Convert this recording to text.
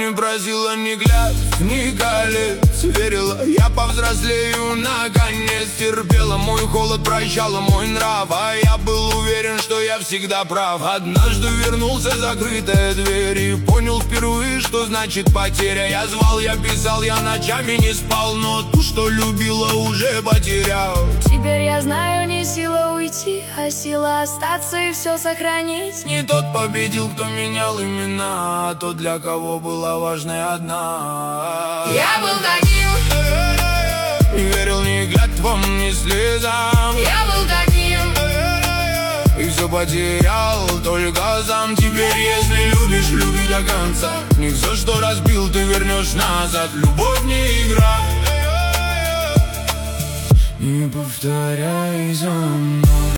не просила ни глаз, ни колец. Верила, я повзрослею наконец. Терпела мой холод, прощала мой нрав, а я был уверен, что я всегда прав. Однажды вернулся, закрытая дверь, и понял впервые, что значит потеря. Я звал, я писал, я ночами не спал, но ту, что любила, уже потерял. Теперь я знаю, не сила уйти, а сила остаться и все сохранить. Не тот победил, кто менял имена, а тот, для кого была важная одна. Я был таким, не верил ни клятвам, ни слезам. я был таким, и все потерял только сам. Теперь, если любишь, люби до конца. Не все, что разбил, ты вернешь назад. Любовь не игра. Не повторяй за мной.